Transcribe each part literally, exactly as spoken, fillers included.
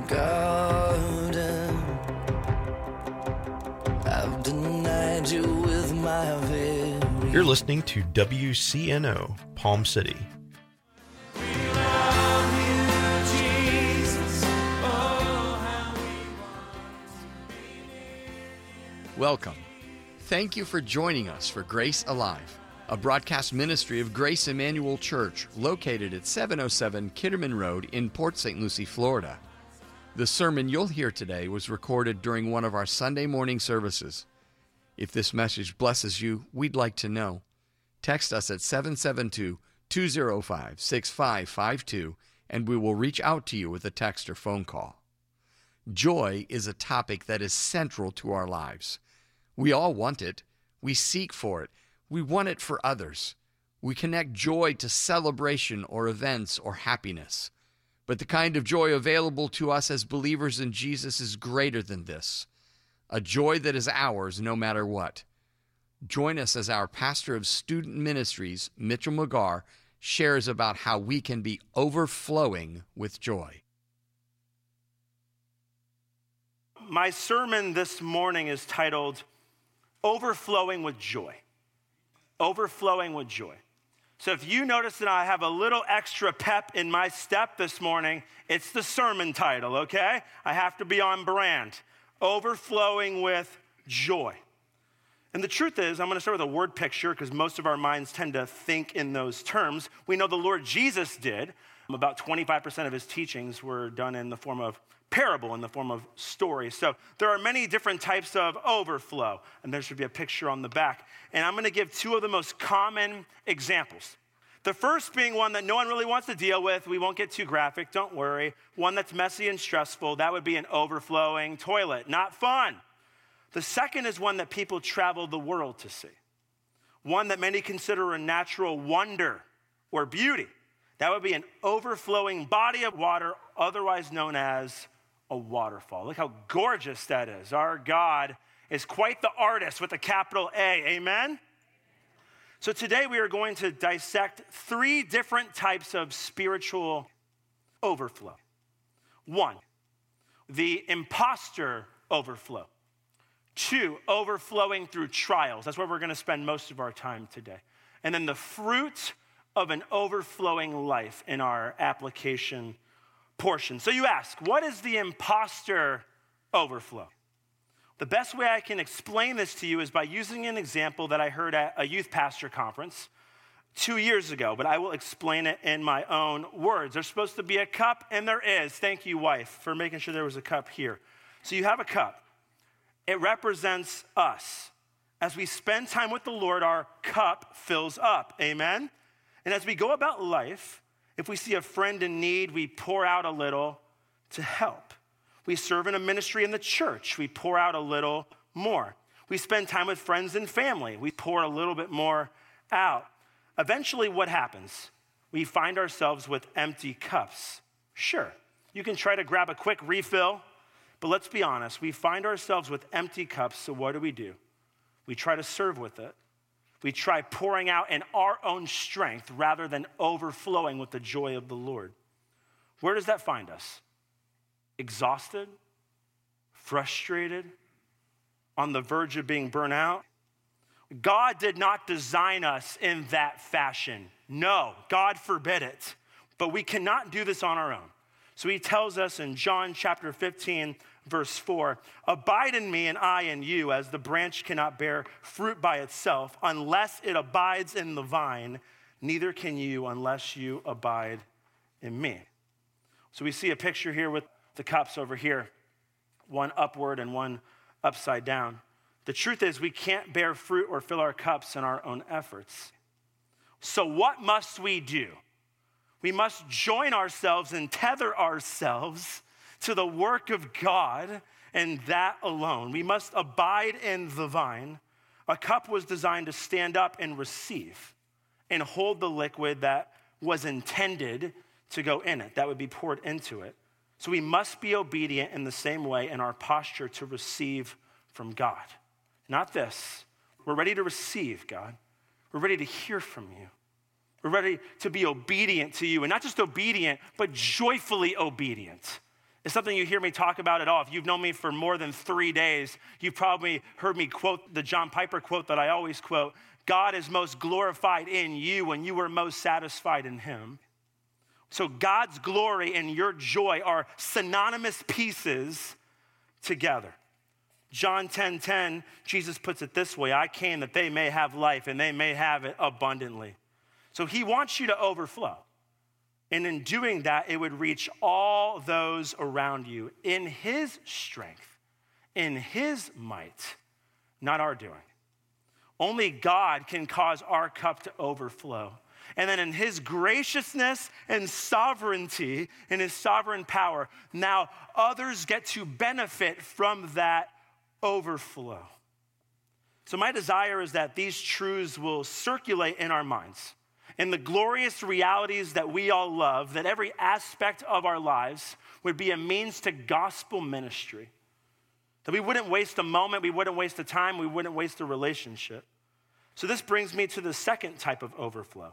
garden. I've denied you with my very... You're listening to W C N O, Palm City. Welcome. Thank you for joining us for Grace Alive, a broadcast ministry of Grace Emmanuel Church located at seven oh seven Kitterman Road in Port Saint Lucie, Florida. The sermon you'll hear today was recorded during one of our Sunday morning services. If this message blesses you, we'd like to know. Text us at seven seven two, two oh five, six five five two and we will reach out to you with a text or phone call. Joy is a topic that is central to our lives. We all want it. We seek for it. We want it for others. We connect joy to celebration or events or happiness. But the kind of joy available to us as believers in Jesus is greater than this. A joy that is ours no matter what. Join us as our pastor of student ministries, Mitchell McGarr, shares about how we can be overflowing with joy. My sermon this morning is titled, Overflowing with Joy. Overflowing with joy. So if you notice that I have a little extra pep in my step this morning, it's the sermon title, okay? I have to be on brand. Overflowing with joy. And the truth is, I'm going to start with a word picture because most of our minds tend to think in those terms. We know the Lord Jesus did. About twenty-five percent of his teachings were done in the form of parable, in the form of story. So there are many different types of overflow, and there should be a picture on the back. And I'm going to give two of the most common examples. The first being one that no one really wants to deal with. We won't get too graphic, don't worry. One that's messy and stressful. That would be an overflowing toilet. Not fun. The second is one that people travel the world to see. One that many consider a natural wonder or beauty. That would be an overflowing body of water, otherwise known as a waterfall. Look how gorgeous that is. Our God is quite the artist with a capital A, amen? So today we are going to dissect three different types of spiritual overflow. One, the imposter overflow. Two, overflowing through trials. That's where we're going to spend most of our time today. And then the fruit of an overflowing life in our application portion. So you ask, what is the imposter overflow? The best way I can explain this to you is by using an example that I heard at a youth pastor conference two years ago, but I will explain it in my own words. There's supposed to be a cup, and there is. Thank you, wife, for making sure there was a cup here. So you have a cup. It represents us. As we spend time with the Lord, our cup fills up. Amen? And as we go about life, if we see a friend in need, we pour out a little to help. We serve in a ministry in the church, we pour out a little more. We spend time with friends and family, we pour a little bit more out. Eventually, what happens? We find ourselves with empty cups. Sure, you can try to grab a quick refill, but let's be honest, we find ourselves with empty cups, so what do we do? We try to serve with it. We try pouring out in our own strength rather than overflowing with the joy of the Lord. Where does that find us? Exhausted, frustrated, on the verge of being burnt out? God did not design us in that fashion. No, God forbid it. But we cannot do this on our own. So he tells us in John chapter fifteen, verse four, abide in me and I in you, as the branch cannot bear fruit by itself unless it abides in the vine, neither can you unless you abide in me. So we see a picture here with the cups over here, one upward and one upside down. The truth is we can't bear fruit or fill our cups in our own efforts. So what must we do? We must join ourselves and tether ourselves to the work of God and that alone. We must abide in the vine. A cup was designed to stand up and receive and hold the liquid that was intended to go in it, that would be poured into it. So we must be obedient in the same way in our posture to receive from God. Not this. We're ready to receive, God. We're ready to hear from you. We're ready to be obedient to you, and not just obedient, but joyfully obedient. It's something you hear me talk about at all. If you've known me for more than three days, you've probably heard me quote the John Piper quote that I always quote: God is most glorified in you when you are most satisfied in him. So God's glory and your joy are synonymous pieces together. John ten ten, Jesus puts it this way: I came that they may have life and they may have it abundantly. So he wants you to overflow. And in doing that, it would reach all those around you in his strength, in his might, not our doing. Only God can cause our cup to overflow. And then in his graciousness and sovereignty, in his sovereign power, now others get to benefit from that overflow. So my desire is that these truths will circulate in our minds, and the glorious realities that we all love, that every aspect of our lives would be a means to gospel ministry. That we wouldn't waste a moment, we wouldn't waste a time, we wouldn't waste a relationship. So this brings me to the second type of overflow.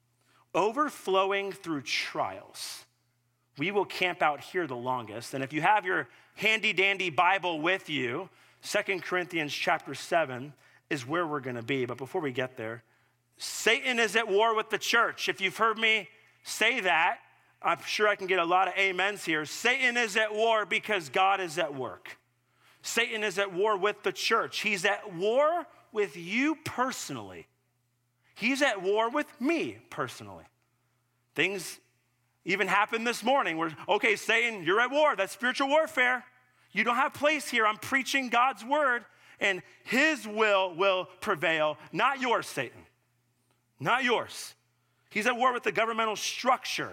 Overflowing through trials. We will camp out here the longest. And if you have your handy dandy Bible with you, Second Corinthians chapter seven is where we're gonna be. But before we get there, Satan is at war with the church. If you've heard me say that, I'm sure I can get a lot of amens here. Satan is at war because God is at work. Satan is at war with the church. He's at war with you personally. He's at war with me personally. Things even happened this morning where, okay, Satan, you're at war. That's spiritual warfare. You don't have place here. I'm preaching God's word, and his will will prevail, not yours, Satan. Not yours. He's at war with the governmental structure.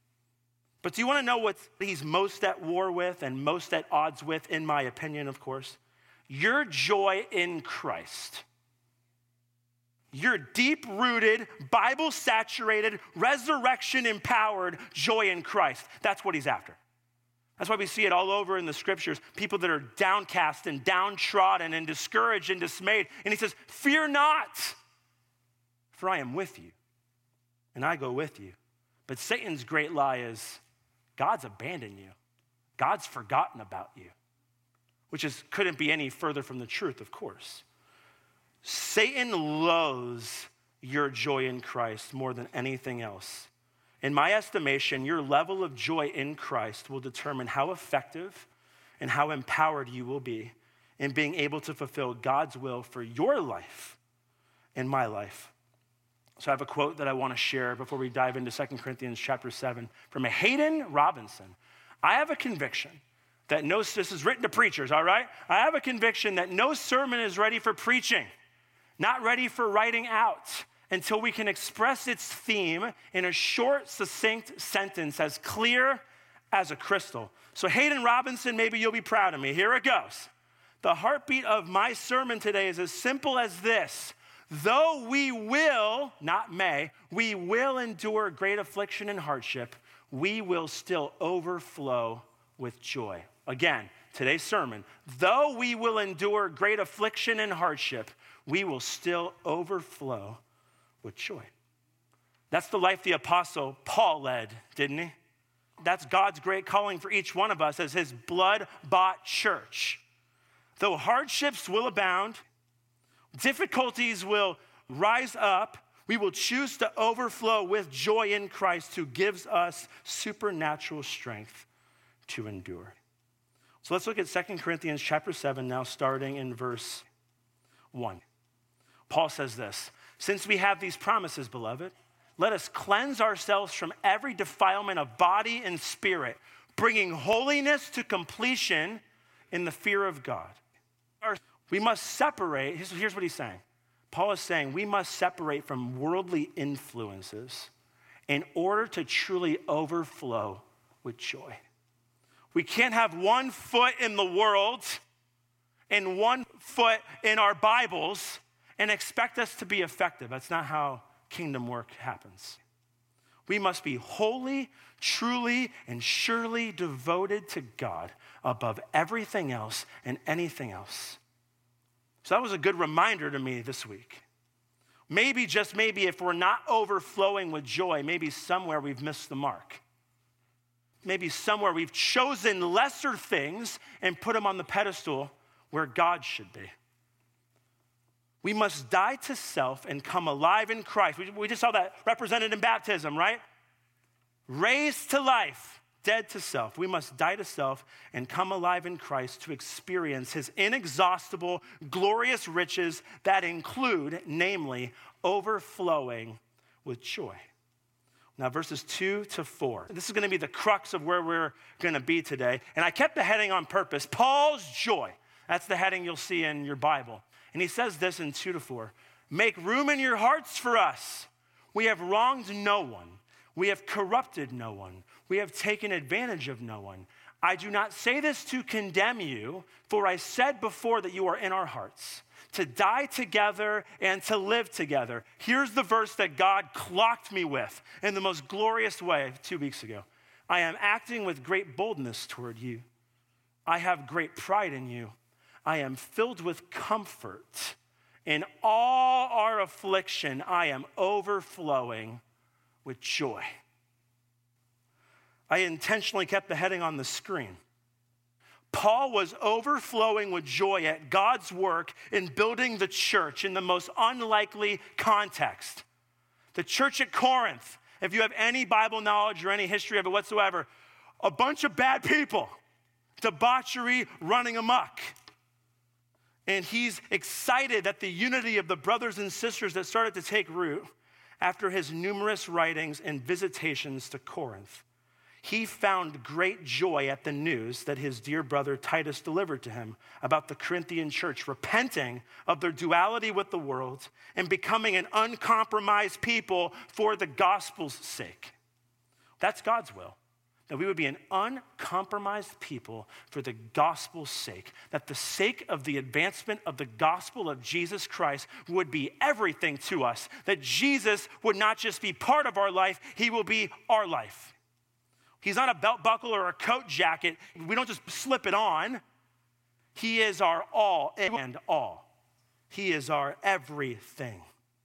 But do you want to know what he's most at war with and most at odds with, in my opinion, of course? Your joy in Christ. Your deep-rooted, Bible-saturated, resurrection-empowered joy in Christ. That's what he's after. That's why we see it all over in the scriptures. People that are downcast and downtrodden and discouraged and dismayed. And he says, fear not, for I am with you, and I go with you. But Satan's great lie is, God's abandoned you. God's forgotten about you, which is couldn't be any further from the truth, of course. Satan loathes your joy in Christ more than anything else. In my estimation, your level of joy in Christ will determine how effective and how empowered you will be in being able to fulfill God's will for your life and my life. So I have a quote that I want to share before we dive into Second Corinthians chapter seven from a Hayden Robinson. I have a conviction that no, this is written to preachers, all right? I have a conviction that no sermon is ready for preaching, not ready for writing out, until we can express its theme in a short, succinct sentence as clear as a crystal. So Hayden Robinson, maybe you'll be proud of me. Here it goes. The heartbeat of my sermon today is as simple as this. Though we will, not may, we will endure great affliction and hardship, we will still overflow with joy. Again, today's sermon, though we will endure great affliction and hardship, we will still overflow with joy. That's the life the apostle Paul led, didn't he? That's God's great calling for each one of us as his blood-bought church. Though hardships will abound, difficulties will rise up, we will choose to overflow with joy in Christ, who gives us supernatural strength to endure. So let's look at Second Corinthians chapter seven now, starting in verse one. Paul says this: since we have these promises, beloved, let us cleanse ourselves from every defilement of body and spirit, bringing holiness to completion in the fear of God. We must separate, here's what he's saying. Paul is saying we must separate from worldly influences in order to truly overflow with joy. We can't have one foot in the world and one foot in our Bibles and expect us to be effective. That's not how kingdom work happens. We must be wholly, truly, and surely devoted to God above everything else and anything else. So that was a good reminder to me this week. Maybe, just maybe, if we're not overflowing with joy, maybe somewhere we've missed the mark. maybe somewhere we've chosen lesser things and put them on the pedestal where God should be. We must die to self and come alive in Christ. We, we just saw that represented in baptism, right? Raised to life, dead to self. We must die to self and come alive in Christ to experience his inexhaustible, glorious riches that include, namely, overflowing with joy. Now, verses two to four. This is going to be the crux of where we're going to be today. And I kept the heading on purpose, Paul's joy. That's the heading you'll see in your Bible. And he says this in two to four. Make room in your hearts for us. We have wronged no one. We have corrupted no one. We have taken advantage of no one. I do not say this to condemn you, for I said before that you are in our hearts, to die together and to live together. Here's the verse that God clocked me with in the most glorious way two weeks ago. I am acting with great boldness toward you. I have great pride in you. I am filled with comfort. In all our affliction, I am overflowing with joy. I intentionally kept the heading on the screen. Paul was overflowing with joy at God's work in building the church in the most unlikely context. The church at Corinth, if you have any Bible knowledge or any history of it whatsoever, a bunch of bad people, debauchery running amok. And he's excited that the unity of the brothers and sisters that started to take root after his numerous writings and visitations to Corinth. He found great joy at the news that his dear brother Titus delivered to him about the Corinthian church repenting of their duality with the world and becoming an uncompromised people for the gospel's sake. That's God's will, that we would be an uncompromised people for the gospel's sake, that the sake of the advancement of the gospel of Jesus Christ would be everything to us, that Jesus would not just be part of our life, he will be our life. He's not a belt buckle or a coat jacket. We don't just slip it on. He is our all and all. He is our everything.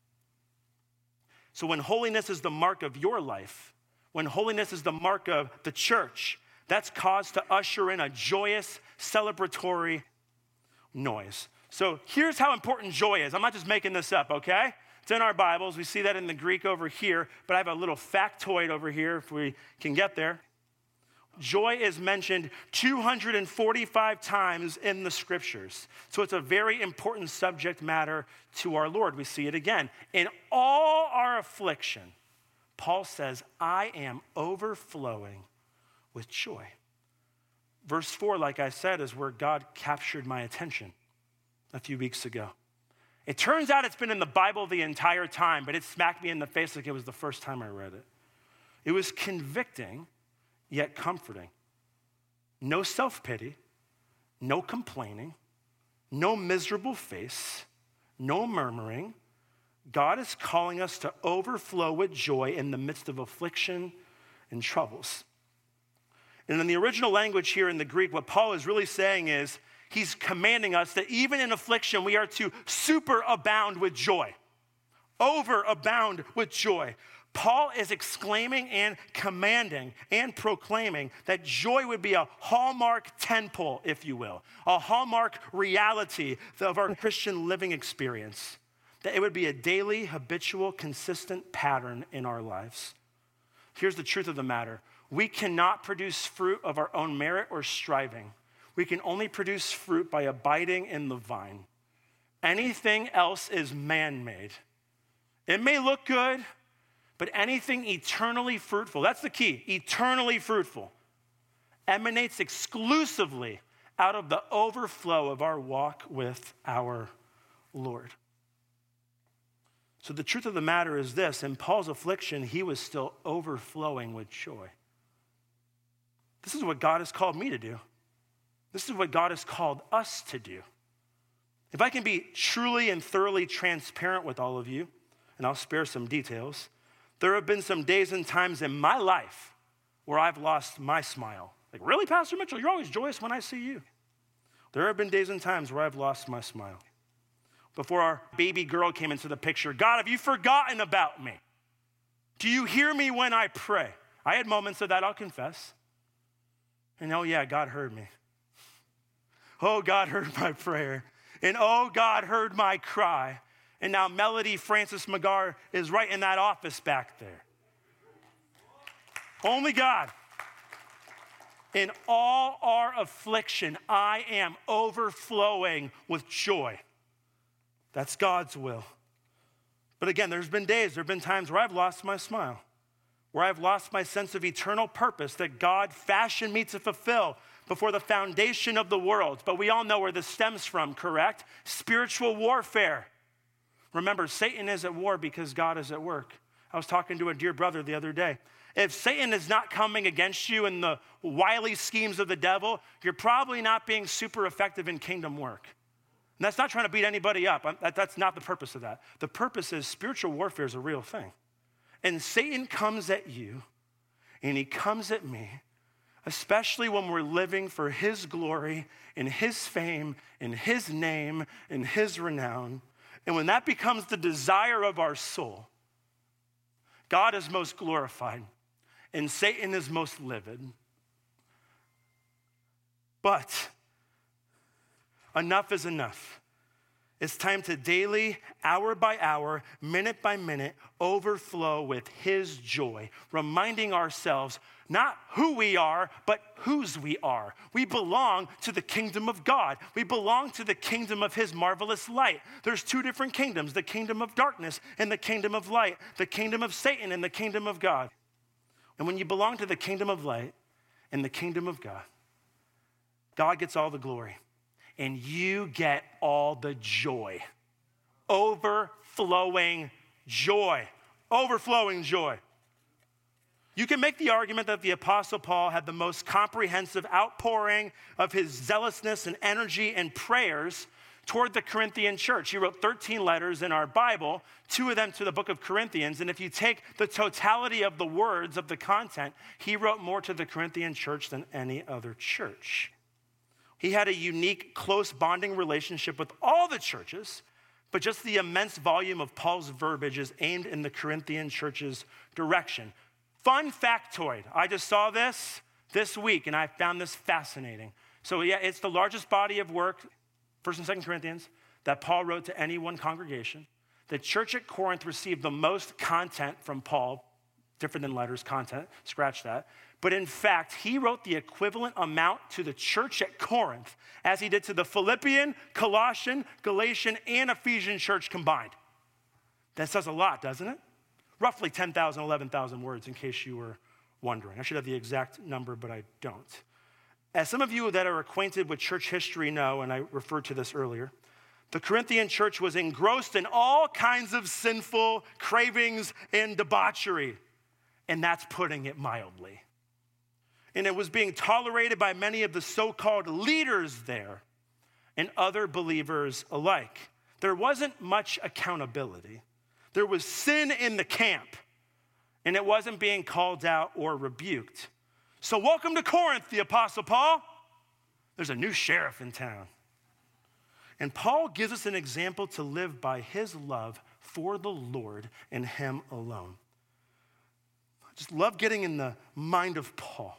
So when holiness is the mark of your life, when holiness is the mark of the church, that's cause to usher in a joyous, celebratory noise. So here's how important joy is. I'm not just making this up, okay? It's in our Bibles. We see that in the Greek over here, but I have a little factoid over here if we can get there. Joy is mentioned two hundred forty-five times in the scriptures. So it's a very important subject matter to our Lord. We see it again. In all our affliction, Paul says, I am overflowing with joy. Verse four, like I said, is where God captured my attention a few weeks ago. It turns out it's been in the Bible the entire time, but it smacked me in the face like it was the first time I read it. It was convicting, yet comforting. No self-pity, no complaining, no miserable face, no murmuring. God is calling us to overflow with joy in the midst of affliction and troubles. And in the original language here in the Greek, what Paul is really saying is, he's commanding us that even in affliction, we are to superabound with joy. Overabound with joy. Paul is exclaiming and commanding and proclaiming that joy would be a hallmark tentpole, if you will, a hallmark reality of our Christian living experience, that it would be a daily, habitual, consistent pattern in our lives. Here's the truth of the matter. We cannot produce fruit of our own merit or striving. We can only produce fruit by abiding in the vine. Anything else is man-made. It may look good, but anything eternally fruitful, that's the key, eternally fruitful, emanates exclusively out of the overflow of our walk with our Lord. So the truth of the matter is this, in Paul's affliction, he was still overflowing with joy. This is what God has called me to do. This is what God has called us to do. If I can be truly and thoroughly transparent with all of you, and I'll spare some details, there have been some days and times in my life where I've lost my smile. Like, really, Pastor Mitchell, you're always joyous when I see you. There have been days and times where I've lost my smile. Before our baby girl came into the picture, God, have you forgotten about me? Do you hear me when I pray? I had moments of that, I'll confess. And oh yeah, God heard me. Oh, God heard my prayer. And oh, God heard my cry. And now Melody Francis McGar is right in that office back there. Only God. In all our affliction, I am overflowing with joy. That's God's will. But again, there's been days, there have been times where I've lost my smile, where I've lost my sense of eternal purpose that God fashioned me to fulfill before the foundation of the world. But we all know where this stems from, correct? Spiritual warfare. Remember, Satan is at war because God is at work. I was talking to a dear brother the other day. If Satan is not coming against you in the wily schemes of the devil, you're probably not being super effective in kingdom work. And that's not trying to beat anybody up. That, that's not the purpose of that. The purpose is spiritual warfare is a real thing. And Satan comes at you, and he comes at me, especially when we're living for his glory, in his fame, in his name, in his renown. And when that becomes the desire of our soul, God is most glorified, and Satan is most livid. But enough is enough. It's time to daily, hour by hour, minute by minute, overflow with his joy, reminding ourselves not who we are, but whose we are. We belong to the kingdom of God. We belong to the kingdom of his marvelous light. There's two different kingdoms, the kingdom of darkness and the kingdom of light, the kingdom of Satan and the kingdom of God. And when you belong to the kingdom of light and the kingdom of God, God gets all the glory. And you get all the joy. Overflowing joy. Overflowing joy. You can make the argument that the Apostle Paul had the most comprehensive outpouring of his zealousness and energy and prayers toward the Corinthian church. He wrote thirteen letters in our Bible, two of them to the book of Corinthians. And if you take the totality of the words of the content, he wrote more to the Corinthian church than any other church. He had a unique, close bonding relationship with all the churches, but just the immense volume of Paul's verbiage is aimed in the Corinthian church's direction. Fun factoid, I just saw this this week, and I found this fascinating. So yeah, it's the largest body of work, First and Second Corinthians, that Paul wrote to any one congregation. The church at Corinth received the most content from Paul, different than letters, content, scratch that. But in fact, he wrote the equivalent amount to the church at Corinth as he did to the Philippian, Colossian, Galatian, and Ephesian church combined. That says a lot, doesn't it? Roughly ten thousand, eleven thousand words, in case you were wondering. I should have the exact number, but I don't. As some of you that are acquainted with church history know, and I referred to this earlier, the Corinthian church was engrossed in all kinds of sinful cravings and debauchery. And that's putting it mildly. And it was being tolerated by many of the so-called leaders there and other believers alike. There wasn't much accountability. There was sin in the camp, and it wasn't being called out or rebuked. So welcome to Corinth, the Apostle Paul. There's a new sheriff in town. And Paul gives us an example to live by his love for the Lord and him alone. I just love getting in the mind of Paul.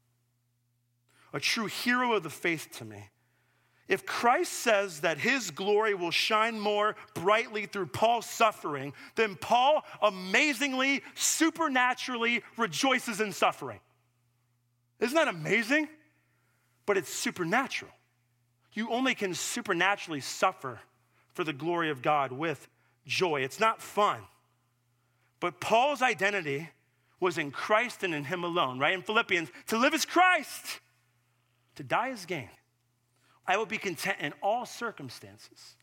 A true hero of the faith to me. If Christ says that his glory will shine more brightly through Paul's suffering, then Paul amazingly, supernaturally rejoices in suffering. Isn't that amazing? But it's supernatural. You only can supernaturally suffer for the glory of God with joy. It's not fun. But Paul's identity was in Christ and in him alone, right? In Philippians, to live is Christ. To die is gain. I will be content in all circumstances.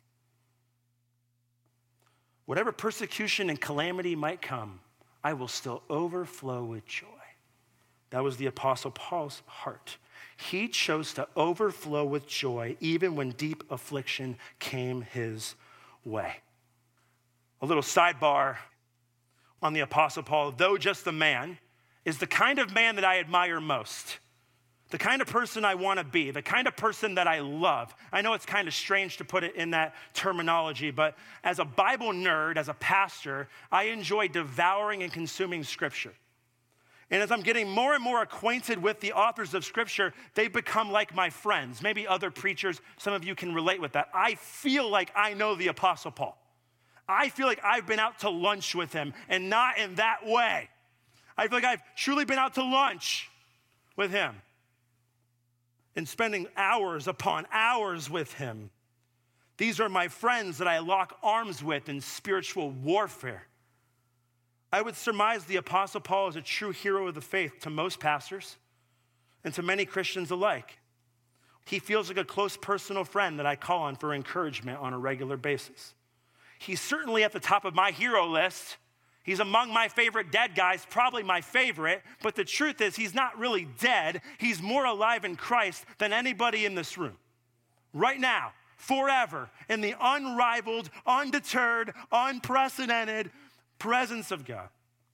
Whatever persecution and calamity might come, I will still overflow with joy. That was the Apostle Paul's heart. He chose to overflow with joy even when deep affliction came his way. A little sidebar on the Apostle Paul, though just a man, is the kind of man that I admire most. The kind of person I want to be, the kind of person that I love. I know it's kind of strange to put it in that terminology, but as a Bible nerd, as a pastor, I enjoy devouring and consuming Scripture. And as I'm getting more and more acquainted with the authors of Scripture, they become like my friends. Maybe other preachers, some of you can relate with that. I feel like I know the Apostle Paul. I feel like I've been out to lunch with him, and not in that way. I feel like I've truly been out to lunch with him and spending hours upon hours with him. These are my friends that I lock arms with in spiritual warfare. I would surmise the Apostle Paul is a true hero of the faith to most pastors and to many Christians alike. He feels like a close personal friend that I call on for encouragement on a regular basis. He's certainly at the top of my hero list. He's among my favorite dead guys, probably my favorite, but the truth is he's not really dead. He's more alive in Christ than anybody in this room. Right now, forever, in the unrivaled, undeterred, unprecedented presence of God.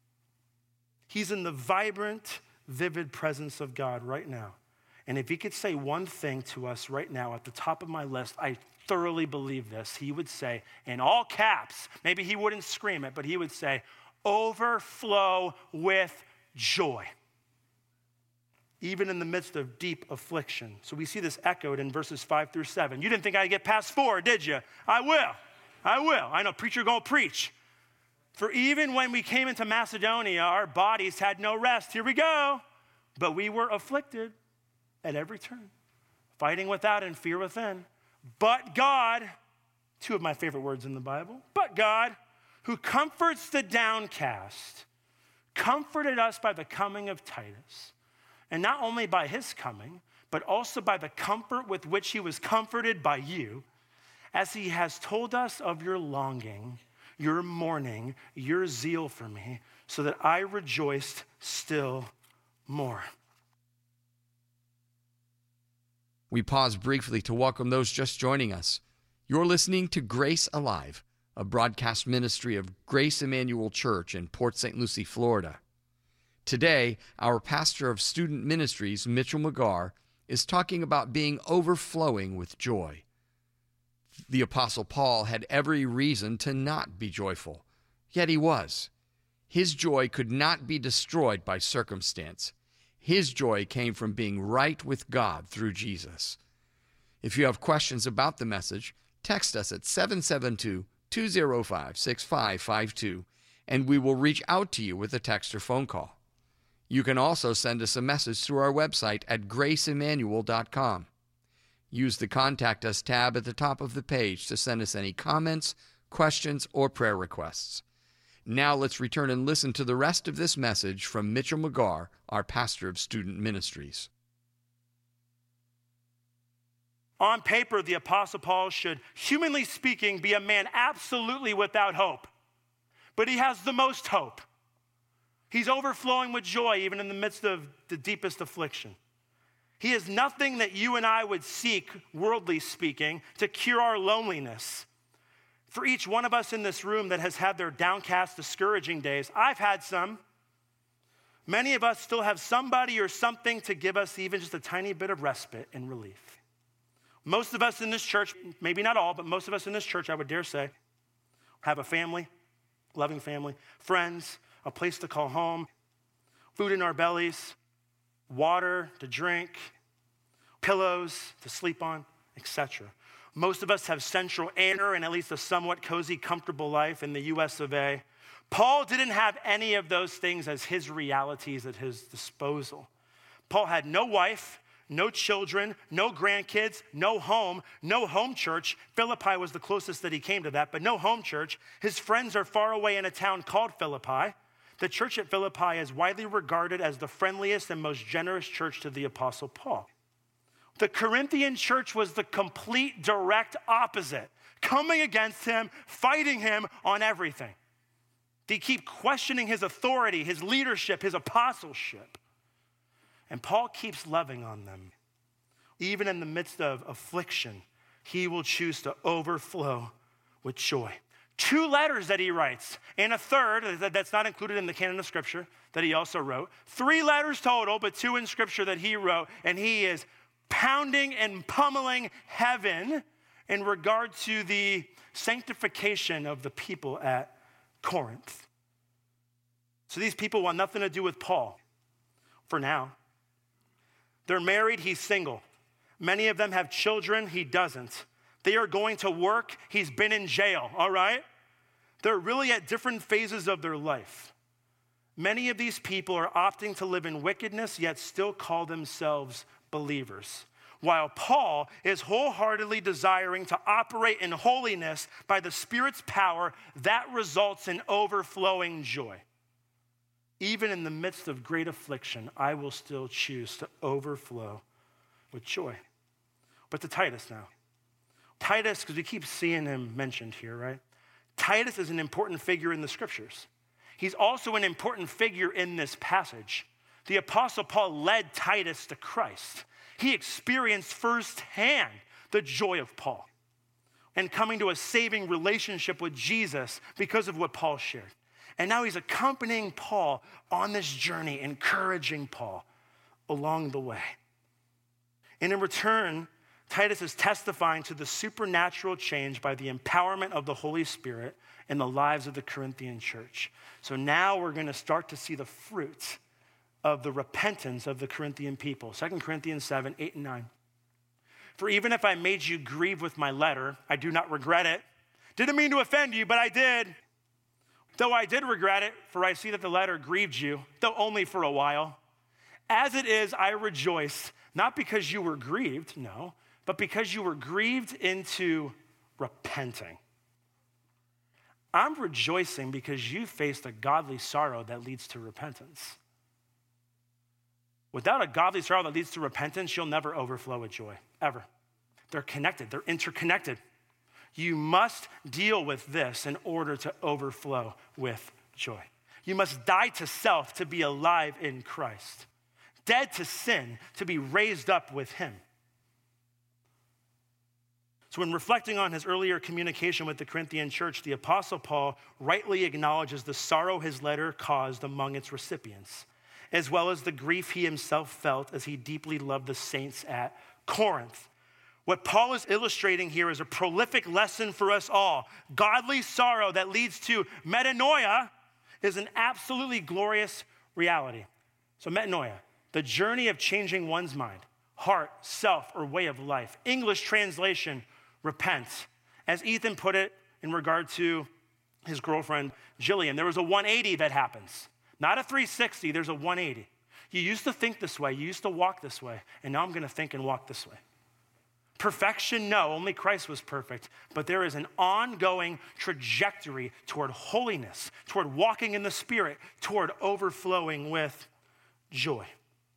He's in the vibrant, vivid presence of God right now. And if he could say one thing to us right now at the top of my list, I thoroughly believe this. He would say, in all caps, maybe he wouldn't scream it, but he would say, overflow with joy, even in the midst of deep affliction. So we see this echoed in verses five through seven. You didn't think I'd get past four, did you? I will. I will. I know, preacher gonna preach. For even when we came into Macedonia, our bodies had no rest. Here we go. But we were afflicted at every turn, fighting without and fear within. But God, two of my favorite words in the Bible, but God, who comforts the downcast, comforted us by the coming of Titus. And not only by his coming, but also by the comfort with which he was comforted by you, as he has told us of your longing, your mourning, your zeal for me, so that I rejoiced still more. We pause briefly to welcome those just joining us. You're listening to Grace Alive, a broadcast ministry of Grace Emmanuel Church in Port Saint Lucie, Florida. Today, our pastor of student ministries, Mitchell McGarr, is talking about being overflowing with joy. The Apostle Paul had every reason to not be joyful, yet he was. His joy could not be destroyed by circumstance. His joy came from being right with God through Jesus. If you have questions about the message, text us at seven seven two, two zero five, six five five two, and we will reach out to you with a text or phone call. You can also send us a message through our website at grace emmanuel dot com. Use the Contact Us tab at the top of the page to send us any comments, questions, or prayer requests. Now let's return and listen to the rest of this message from Mitchell McGarr, our pastor of student ministries. On paper, the Apostle Paul should, humanly speaking, be a man absolutely without hope. But he has the most hope. He's overflowing with joy even in the midst of the deepest affliction. He is nothing that you and I would seek, worldly speaking, to cure our loneliness. For each one of us in this room that has had their downcast, discouraging days, I've had some. Many of us still have somebody or something to give us even just a tiny bit of respite and relief. Most of us in this church, maybe not all, but most of us in this church, I would dare say, have a family, loving family, friends, a place to call home, food in our bellies, water to drink, pillows to sleep on, et cetera. Most of us have central air and at least a somewhat cozy, comfortable life in the U S of A. Paul didn't have any of those things as his realities at his disposal. Paul had no wife, no children, no grandkids, no home, no home church. Philippi was the closest that he came to that, but no home church. His friends are far away in a town called Philippi. The church at Philippi is widely regarded as the friendliest and most generous church to the Apostle Paul. The Corinthian church was the complete direct opposite, coming against him, fighting him on everything. They keep questioning his authority, his leadership, his apostleship. And Paul keeps loving on them. Even in the midst of affliction, he will choose to overflow with joy. Two letters that he writes, and a third that's not included in the canon of Scripture that he also wrote. Three letters total, but two in Scripture that he wrote, and he is pounding and pummeling heaven in regard to the sanctification of the people at Corinth. So these people want nothing to do with Paul. for now. They're married, he's single. Many of them have children, he doesn't. They are going to work, he's been in jail, all right? They're really at different phases of their life. Many of these people are opting to live in wickedness, yet still call themselves believers. While Paul is wholeheartedly desiring to operate in holiness by the Spirit's power, that results in overflowing joy. Even in the midst of great affliction, I will still choose to overflow with joy. But to Titus now. Titus, because we keep seeing him mentioned here, right? Titus is an important figure in the scriptures. He's also an important figure in this passage. The Apostle Paul led Titus to Christ. He experienced firsthand the joy of Paul and coming to a saving relationship with Jesus because of what Paul shared. And now he's accompanying Paul on this journey, encouraging Paul along the way. And in return, Titus is testifying to the supernatural change by the empowerment of the Holy Spirit in the lives of the Corinthian church. So now we're going to start to see the fruit of the repentance of the Corinthian people. Second Corinthians seven, eight, and nine. For even if I made you grieve with my letter, I do not regret it. Didn't mean to offend you, but I did. Though I did regret it, for I see that the letter grieved you, though only for a while. As it is, I rejoice, not because you were grieved, no, but because you were grieved into repenting. I'm rejoicing because you faced a godly sorrow that leads to repentance. Without a godly sorrow that leads to repentance, you'll never overflow with joy, ever. They're connected, they're interconnected. You must deal with this in order to overflow with joy. You must die to self to be alive in Christ, dead to sin to be raised up with him. So when reflecting on his earlier communication with the Corinthian church, the Apostle Paul rightly acknowledges the sorrow his letter caused among its recipients, as well as the grief he himself felt as he deeply loved the saints at Corinth. What Paul is illustrating here is a prolific lesson for us all. Godly sorrow that leads to metanoia is an absolutely glorious reality. So metanoia, the journey of changing one's mind, heart, self, or way of life. English translation, repent. As Ethan put it in regard to his girlfriend, Jillian, there was a one eighty that happens. Not a three sixty, there's a one eighty. You used to think this way, you used to walk this way, and now I'm gonna think and walk this way. Perfection, no, only Christ was perfect, but there is an ongoing trajectory toward holiness, toward walking in the Spirit, toward overflowing with joy.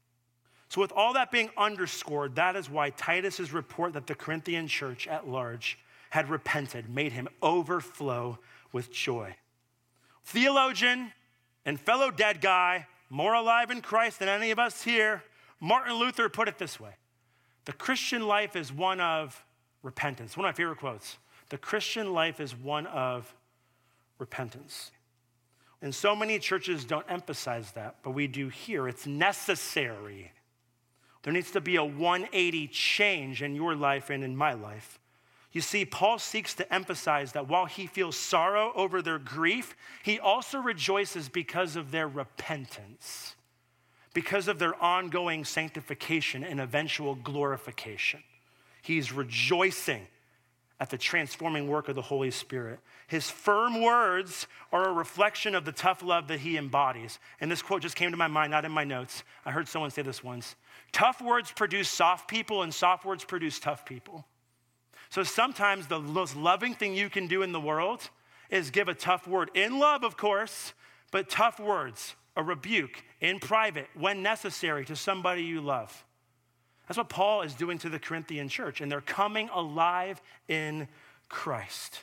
So with all that being underscored, that is why Titus's report that the Corinthian church at large had repented made him overflow with joy. Theologian and fellow dead guy, more alive in Christ than any of us here, Martin Luther put it this way: the Christian life is one of repentance. One of my favorite quotes. The Christian life is one of repentance. And so many churches don't emphasize that, but we do here. It's necessary. There needs to be a one eighty change in your life and in my life. You see, Paul seeks to emphasize that while he feels sorrow over their grief, he also rejoices because of their repentance, because of their ongoing sanctification and eventual glorification. He's rejoicing at the transforming work of the Holy Spirit. His firm words are a reflection of the tough love that he embodies. And this quote just came to my mind, not in my notes. I heard someone say this once. Tough words produce soft people, and soft words produce tough people. So sometimes the most loving thing you can do in the world is give a tough word. In love, of course, but tough words, a rebuke in private when necessary to somebody you love. That's what Paul is doing to the Corinthian church, and they're coming alive in Christ.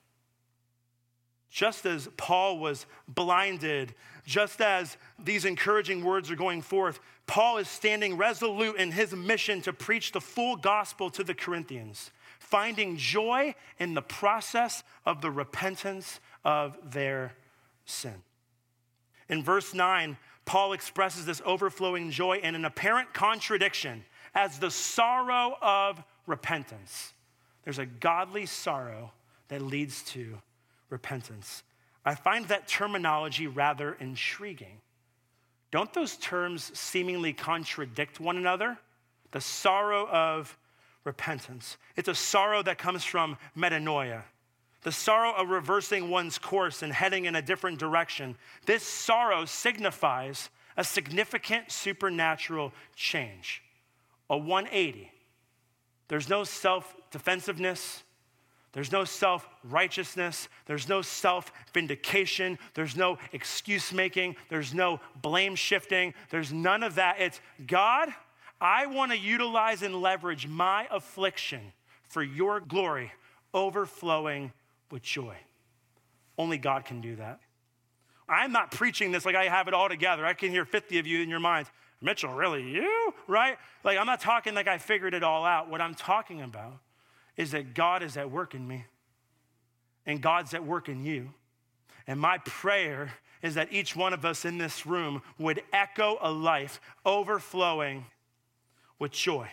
Just as Paul was blinded, just as these encouraging words are going forth, Paul is standing resolute in his mission to preach the full gospel to the Corinthians, finding joy in the process of the repentance of their sin. In verse nine, Paul expresses this overflowing joy in an apparent contradiction as the sorrow of repentance. There's a godly sorrow that leads to repentance. I find that terminology rather intriguing. Don't those terms seemingly contradict one another? The sorrow of repentance. It's a sorrow that comes from metanoia, the sorrow of reversing one's course and heading in a different direction. This sorrow signifies a significant supernatural change, a one eighty. There's no self-defensiveness. There's no self-righteousness. There's no self-vindication. There's no excuse-making. There's no blame-shifting. There's none of that. It's, God, I want to utilize and leverage my affliction for your glory, overflowing with joy. Only God can do that. I'm not preaching this like I have it all together. I can hear fifty of you in your minds. Mitchell, really, you? Right? Like, I'm not talking like I figured it all out. What I'm talking about is that God is at work in me, and God's at work in you. And my prayer is that each one of us in this room would echo a life overflowing with joy.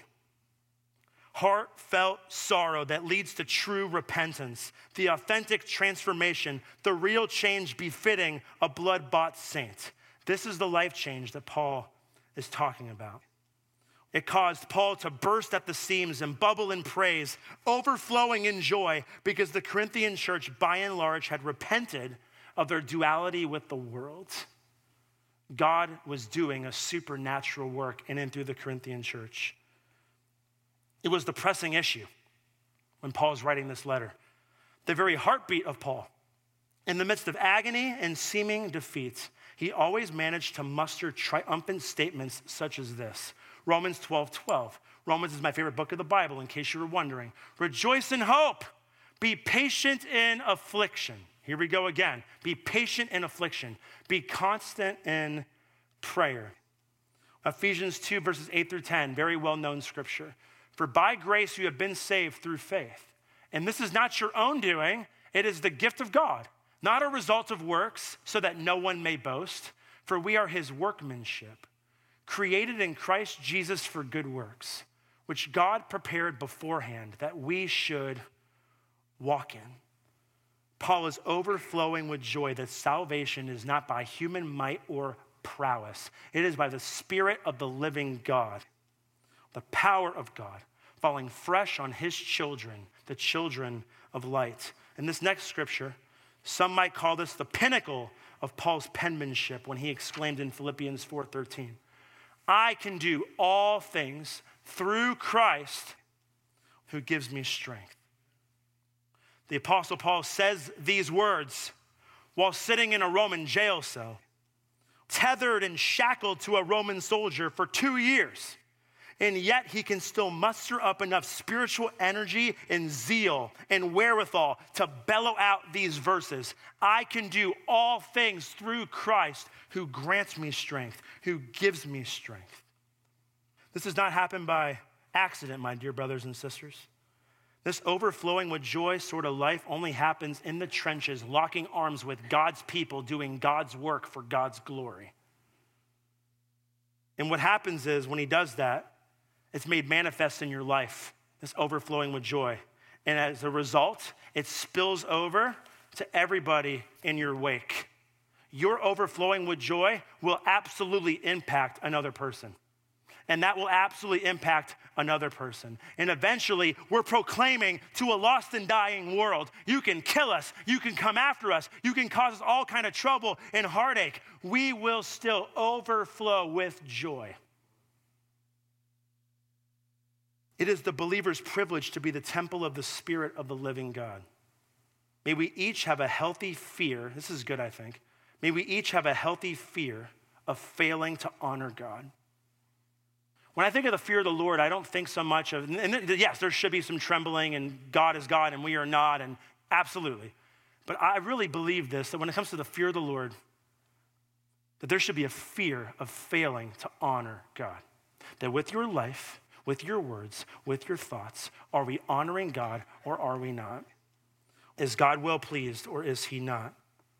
Heartfelt sorrow that leads to true repentance, the authentic transformation, the real change befitting a blood-bought saint. This is the life change that Paul is talking about. It caused Paul to burst at the seams and bubble in praise, overflowing in joy, because the Corinthian church, by and large, had repented of their duality with the world. God was doing a supernatural work in and through the Corinthian church. It was the pressing issue when Paul's writing this letter. The very heartbeat of Paul. In the midst of agony and seeming defeat, he always managed to muster triumphant statements such as this. Romans twelve twelve. Romans is my favorite book of the Bible, in case you were wondering. Rejoice in hope. Be patient in affliction. Here we go again. Be patient in affliction. Be constant in prayer. Ephesians two, verses eight through ten, very well-known scripture. For by grace you have been saved through faith. And this is not your own doing. It is the gift of God, not a result of works, so that no one may boast. For we are his workmanship, created in Christ Jesus for good works, which God prepared beforehand that we should walk in. Paul is overflowing with joy that salvation is not by human might or prowess. It is by the Spirit of the living God, the power of God, falling fresh on his children, the children of light. In this next scripture, some might call this the pinnacle of Paul's penmanship when he exclaimed in Philippians four thirteen, I can do all things through Christ who gives me strength. The Apostle Paul says these words while sitting in a Roman jail cell, tethered and shackled to a Roman soldier for two years. And yet he can still muster up enough spiritual energy and zeal and wherewithal to bellow out these verses. I can do all things through Christ who grants me strength, who gives me strength. This does not happen by accident, my dear brothers and sisters. This overflowing with joy sort of life only happens in the trenches, locking arms with God's people, doing God's work for God's glory. And what happens is when he does that, it's made manifest in your life, this overflowing with joy. And as a result, it spills over to everybody in your wake. Your overflowing with joy will absolutely impact another person. And that will absolutely impact another person. And eventually, we're proclaiming to a lost and dying world, you can kill us, you can come after us, you can cause us all kind of trouble and heartache. We will still overflow with joy. It is the believer's privilege to be the temple of the Spirit of the living God. May we each have a healthy fear. This is good, I think. May we each have a healthy fear of failing to honor God. When I think of the fear of the Lord, I don't think so much of, and yes, there should be some trembling and God is God and we are not, and absolutely. But I really believe this, that when it comes to the fear of the Lord, that there should be a fear of failing to honor God. That with your life, with your words, with your thoughts, are we honoring God or are we not? Is God well pleased or is he not?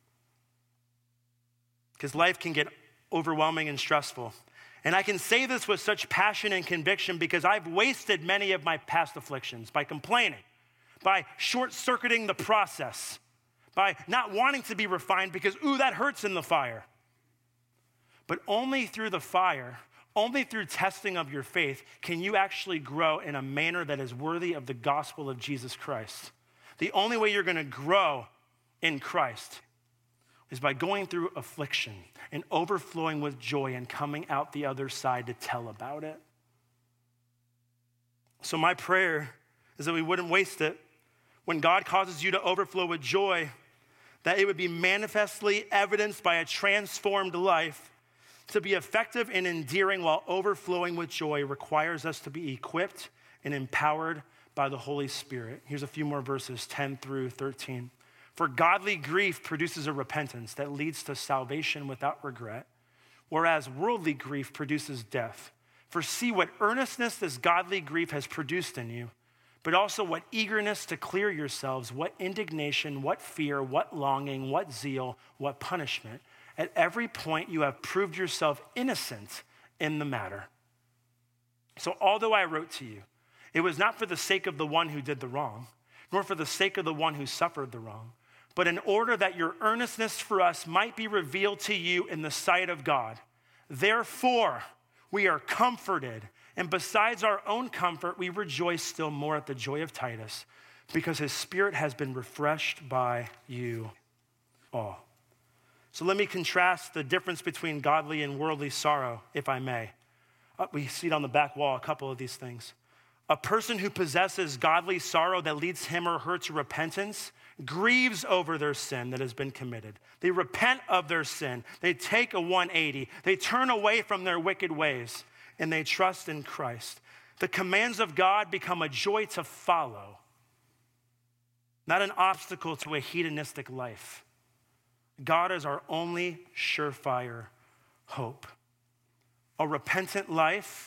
Because life can get overwhelming and stressful. And I can say this with such passion and conviction because I've wasted many of my past afflictions by complaining, by short-circuiting the process, by not wanting to be refined because, ooh, that hurts in the fire. But only through the fire, only through testing of your faith can you actually grow in a manner that is worthy of the gospel of Jesus Christ. The only way you're going to grow in Christ is by going through affliction and overflowing with joy and coming out the other side to tell about it. So my prayer is that we wouldn't waste it. When God causes you to overflow with joy, that it would be manifestly evidenced by a transformed life. To be effective and endearing while overflowing with joy requires us to be equipped and empowered by the Holy Spirit. Here's a few more verses, ten through thirteen. For godly grief produces a repentance that leads to salvation without regret, whereas worldly grief produces death. For see what earnestness this godly grief has produced in you, but also what eagerness to clear yourselves, what indignation, what fear, what longing, what zeal, what punishment. At every point you have proved yourself innocent in the matter. So although I wrote to you, it was not for the sake of the one who did the wrong, nor for the sake of the one who suffered the wrong, but in order that your earnestness for us might be revealed to you in the sight of God. Therefore, we are comforted, and besides our own comfort, we rejoice still more at the joy of Titus, because his spirit has been refreshed by you all. So let me contrast the difference between godly and worldly sorrow, if I may. Uh, we see it on the back wall, a couple of these things. A person who possesses godly sorrow that leads him or her to repentance grieves over their sin that has been committed. They repent of their sin. They take a one eighty. They turn away from their wicked ways, and they trust in Christ. The commands of God become a joy to follow, not an obstacle to a hedonistic life. God is our only surefire hope. A repentant life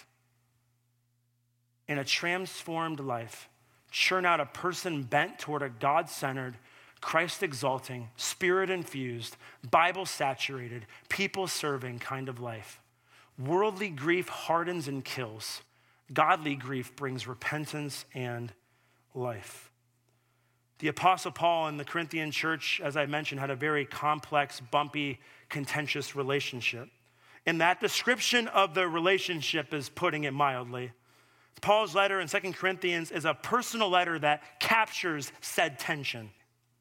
and a transformed life churn out a person bent toward a God-centered, Christ-exalting, Spirit-infused, Bible-saturated, people-serving kind of life. Worldly grief hardens and kills. Godly grief brings repentance and life. The Apostle Paul and the Corinthian church, as I mentioned, had a very complex, bumpy, contentious relationship. And that description of the relationship is putting it mildly. Paul's letter in Second Corinthians is a personal letter that captures said tension.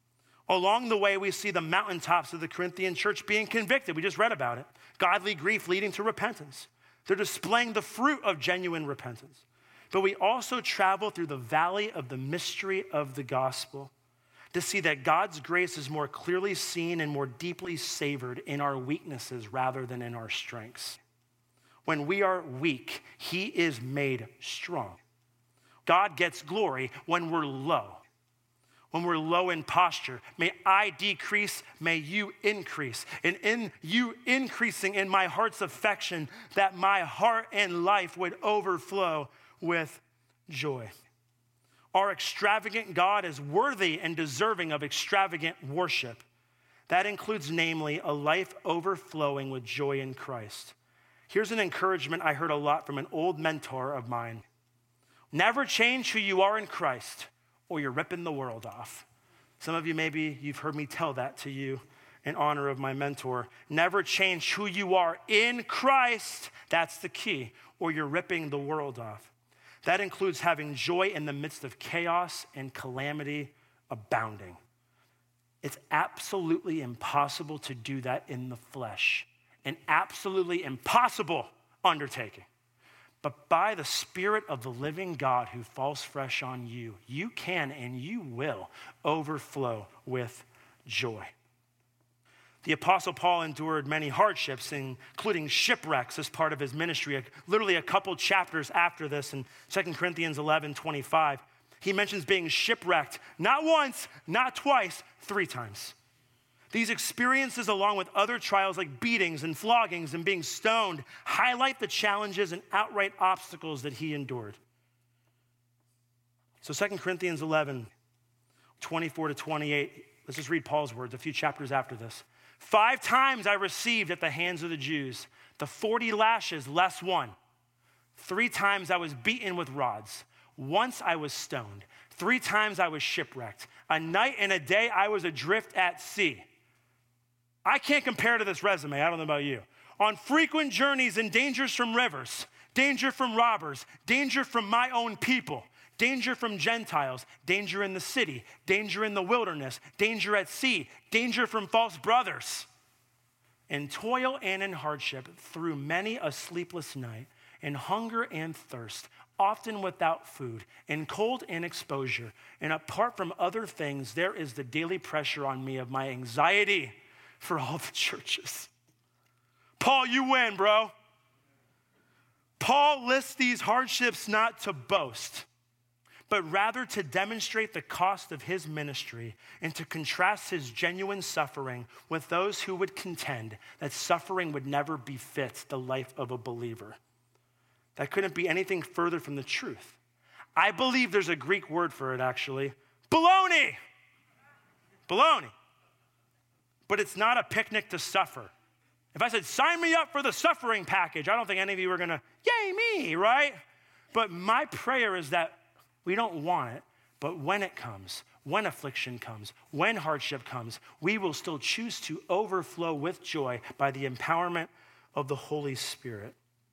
Along the way, we see the mountaintops of the Corinthian church being convicted. We just read about it. Godly grief leading to repentance. They're displaying the fruit of genuine repentance. But we also travel through the valley of the mystery of the gospel to see that God's grace is more clearly seen and more deeply savored in our weaknesses rather than in our strengths. When we are weak, he is made strong. God gets glory when we're low. When we're low in posture, may I decrease, may you increase. And in you increasing in my heart's affection, that my heart and life would overflow with joy. Our extravagant God is worthy and deserving of extravagant worship. That includes, namely, a life overflowing with joy in Christ. Here's an encouragement I heard a lot from an old mentor of mine. Never change who you are in Christ, or you're ripping the world off. Some of you, maybe you've heard me tell that to you in honor of my mentor. Never change who you are in Christ. That's the key, or you're ripping the world off. That includes having joy in the midst of chaos and calamity abounding. It's absolutely impossible to do that in the flesh. An absolutely impossible undertaking. But by the Spirit of the living God who falls fresh on you, you can and you will overflow with joy. The Apostle Paul endured many hardships, including shipwrecks as part of his ministry. Literally a couple chapters after this in Second Corinthians eleven twenty-five, he mentions being shipwrecked not once, not twice, three times. These experiences, along with other trials like beatings and floggings and being stoned, highlight the challenges and outright obstacles that he endured. So Second Corinthians eleven, twenty-four to twenty-eight, let's just read Paul's words a few chapters after this. Five times I received at the hands of the Jews the forty lashes less one. Three times I was beaten with rods. Once I was stoned. Three times I was shipwrecked. A night and a day I was adrift at sea. I can't compare to this resume. I don't know about you. on frequent journeys and dangers from rivers, danger from robbers, danger from my own people, danger from Gentiles, danger in the city, danger in the wilderness, danger at sea, danger from false brothers. In toil and in hardship, through many a sleepless night, in hunger and thirst, often without food, in cold and exposure, and apart from other things, there is the daily pressure on me of my anxiety for all the churches. Paul, you win, bro. Paul lists these hardships not to boast, but rather to demonstrate the cost of his ministry and to contrast his genuine suffering with those who would contend that suffering would never befit the life of a believer. That couldn't be anything further from the truth. I believe there's a Greek word for it, actually. Baloney. Baloney. But it's not a picnic to suffer. If I said, sign me up for the suffering package, I don't think any of you are gonna, yay me, right? But my prayer is that we don't want it, but when it comes, when affliction comes, when hardship comes, we will still choose to overflow with joy by the empowerment of the Holy Spirit.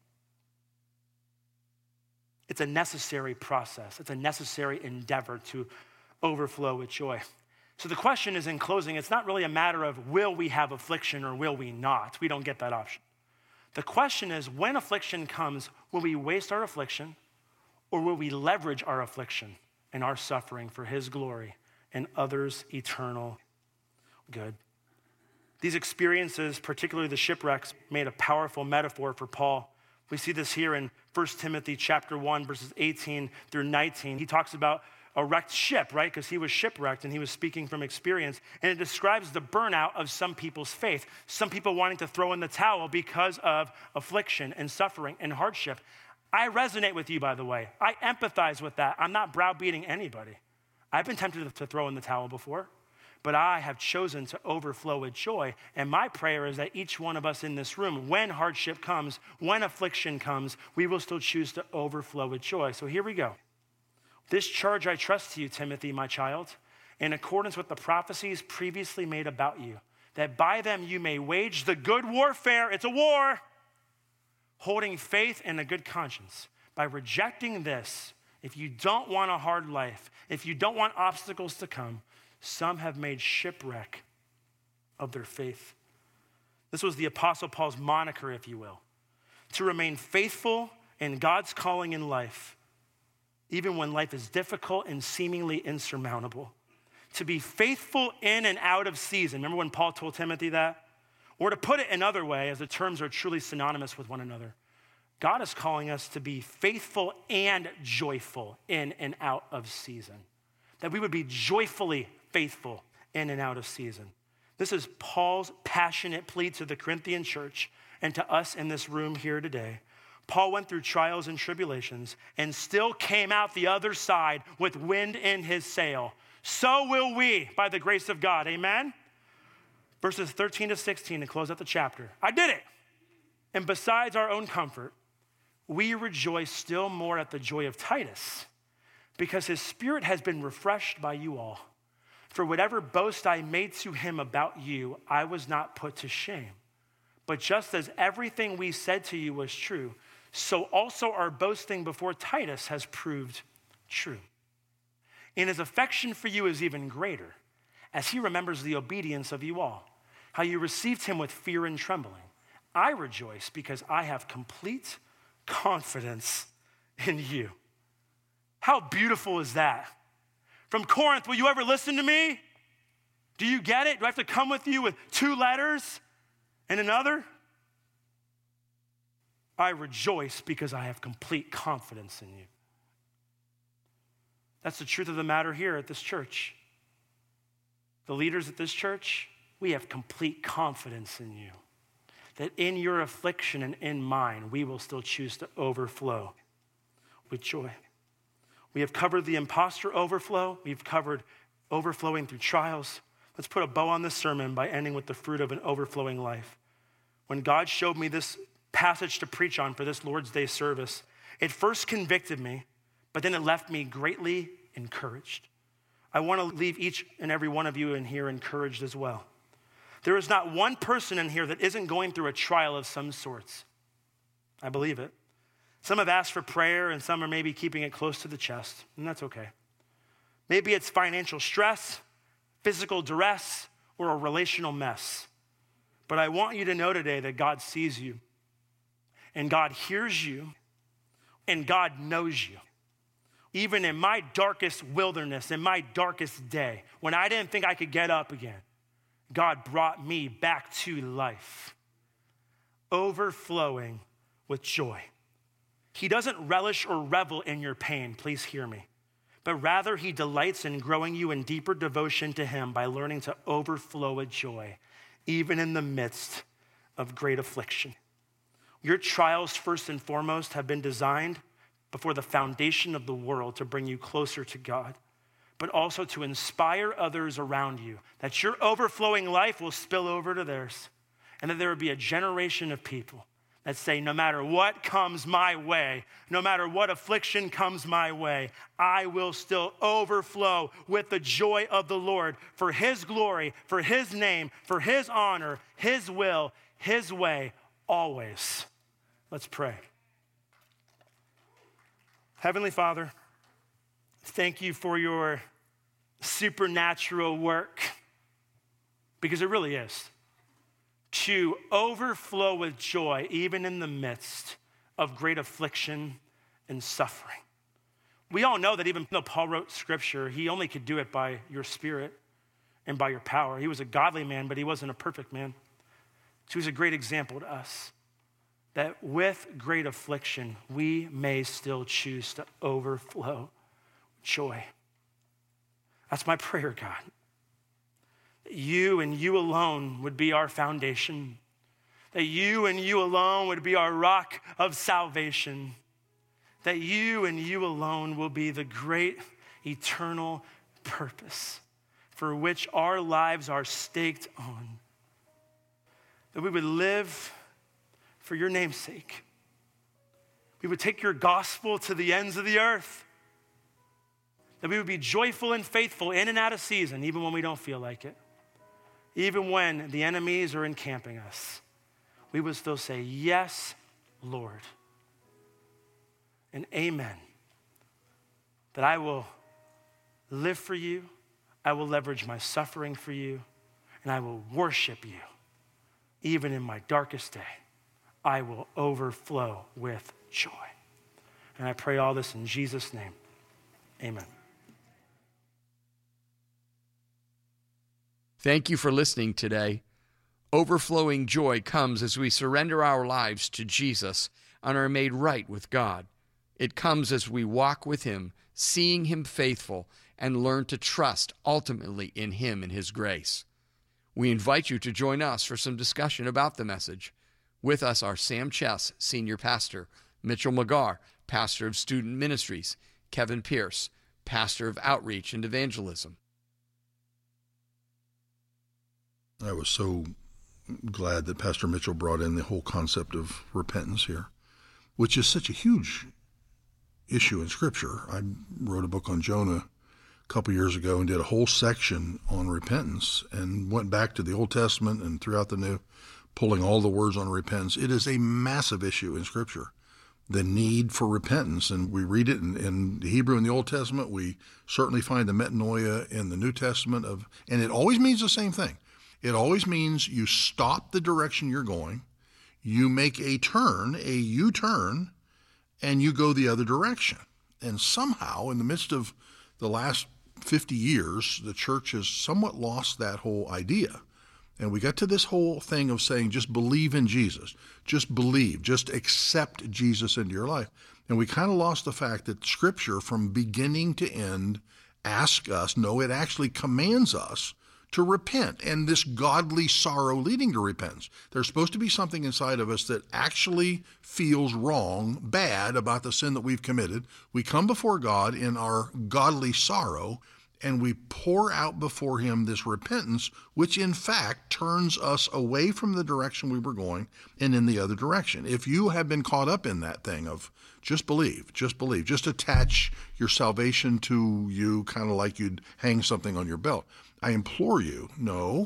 It's a necessary process. It's a necessary endeavor to overflow with joy. So the question is, in closing, it's not really a matter of will we have affliction or will we not? We don't get that option. The question is, when affliction comes, will we waste our affliction or will we leverage our affliction and our suffering for his glory and others' eternal good? These experiences, particularly the shipwrecks, made a powerful metaphor for Paul. We see this here in First Timothy chapter one, verses eighteen through nineteen. He talks about a wrecked ship, right? Because he was shipwrecked and he was speaking from experience. And it describes the burnout of some people's faith. Some people wanting to throw in the towel because of affliction and suffering and hardship. I resonate with you, by the way. I empathize with that. I'm not browbeating anybody. I've been tempted to throw in the towel before, but I have chosen to overflow with joy. And my prayer is that each one of us in this room, when hardship comes, when affliction comes, we will still choose to overflow with joy. So here we go. This charge I trust to you, Timothy, my child, in accordance with the prophecies previously made about you, that by them you may wage the good warfare, it's a war, holding faith and a good conscience. By rejecting this, if you don't want a hard life, if you don't want obstacles to come, some have made shipwreck of their faith. This was the Apostle Paul's moniker, if you will, to remain faithful in God's calling in life, even when life is difficult and seemingly insurmountable. To be faithful in and out of season. Remember when Paul told Timothy that? Or to put it another way, as the terms are truly synonymous with one another, God is calling us to be faithful and joyful in and out of season. That we would be joyfully faithful in and out of season. This is Paul's passionate plea to the Corinthian church and to us in this room here today. Paul went through trials and tribulations and still came out the other side with wind in his sail. So will we by the grace of God, amen? Verses thirteen to sixteen to close out the chapter. I did it. And besides our own comfort, we rejoice still more at the joy of Titus, because his spirit has been refreshed by you all. For whatever boast I made to him about you, I was not put to shame. But just as everything we said to you was true, so also our boasting before Titus has proved true. And his affection for you is even greater, as he remembers the obedience of you all, how you received him with fear and trembling. I rejoice because I have complete confidence in you. How beautiful is that? From Corinth, will you ever listen to me? Do you get it? Do I have to come with you with two letters and another? I rejoice because I have complete confidence in you. That's the truth of the matter here at this church. The leaders at this church, we have complete confidence in you. That in your affliction and in mine, we will still choose to overflow with joy. We have covered the imposter overflow. We've covered overflowing through trials. Let's put a bow on this sermon by ending with the fruit of an overflowing life. When God showed me this passage to preach on for this Lord's Day service, it first convicted me, but then it left me greatly encouraged. I want to leave each and every one of you in here encouraged as well. There is not one person in here that isn't going through a trial of some sorts. I believe it. Some have asked for prayer and some are maybe keeping it close to the chest, and that's okay. Maybe it's financial stress, physical duress, or a relational mess. But I want you to know today that God sees you, and God hears you, and God knows you. Even in my darkest wilderness, in my darkest day, when I didn't think I could get up again, God brought me back to life, overflowing with joy. He doesn't relish or revel in your pain, please hear me, but rather he delights in growing you in deeper devotion to him by learning to overflow with joy, even in the midst of great affliction. Your trials, first and foremost, have been designed before the foundation of the world to bring you closer to God, but also to inspire others around you, that your overflowing life will spill over to theirs, and that there will be a generation of people that say, no matter what comes my way, no matter what affliction comes my way, I will still overflow with the joy of the Lord for his glory, for his name, for his honor, his will, his way, always. Let's pray. Heavenly Father, thank you for your supernatural work, because it really is, to overflow with joy even in the midst of great affliction and suffering. We all know that even though Paul wrote scripture, he only could do it by your spirit and by your power. He was a godly man, but he wasn't a perfect man. So he was a great example to us, that with great affliction, we may still choose to overflow joy. That's my prayer, God. That you and you alone would be our foundation. That you and you alone would be our rock of salvation. That you and you alone will be the great eternal purpose for which our lives are staked on. That we would live for your name's sake. We would take your gospel to the ends of the earth. That we would be joyful and faithful in and out of season, even when we don't feel like it. Even when the enemies are encamping us, we would still say, yes, Lord, and amen. That I will live for you, I will leverage my suffering for you, and I will worship you, even in my darkest day. I will overflow with joy. And I pray all this in Jesus' name. Amen. Thank you for listening today. Overflowing joy comes as we surrender our lives to Jesus and are made right with God. It comes as we walk with him, seeing him faithful, and learn to trust ultimately in him and his grace. We invite you to join us for some discussion about the message. With us are Sam Chess, Senior Pastor, Mitchell McGarr, Pastor of Student Ministries, Kevin Pierce, Pastor of Outreach and Evangelism. I was so glad that Pastor Mitchell brought in the whole concept of repentance here, which is such a huge issue in Scripture. I wrote a book on Jonah a couple years ago and did a whole section on repentance and went back to the Old Testament and throughout the New, pulling all the words on repentance. It is a massive issue in Scripture, the need for repentance. And we read it in, in the Hebrew in the Old Testament. We certainly find the metanoia in the New Testament, of, and it always means the same thing. It always means you stop the direction you're going, you make a turn, a U-turn, and you go the other direction. And somehow, in the midst of the last fifty years, the church has somewhat lost that whole idea. And we got to this whole thing of saying, just believe in Jesus. Just believe. Just accept Jesus into your life. And we kind of lost the fact that Scripture, from beginning to end, asks us, no, it actually commands us to repent, and this godly sorrow leading to repentance. There's supposed to be something inside of us that actually feels wrong, bad about the sin that we've committed. We come before God in our godly sorrow, and we pour out before him this repentance, which in fact turns us away from the direction we were going and in the other direction. If you have been caught up in that thing of just believe, just believe, just attach your salvation to you, kind of like you'd hang something on your belt, I implore you, no,